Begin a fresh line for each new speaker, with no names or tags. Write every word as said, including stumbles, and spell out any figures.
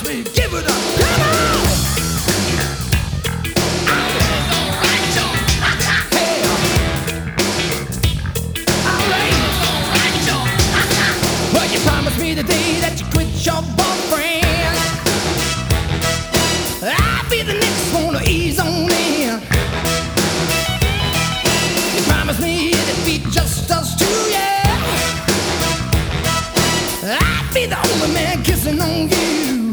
me. Give it up. Come on. Hey. All right. Well, you promised me the day that you quit your boyfriend. I'll be the next one to ease on in. You promised me it'd be just us two, yeah. I'd be the only man kissing on you.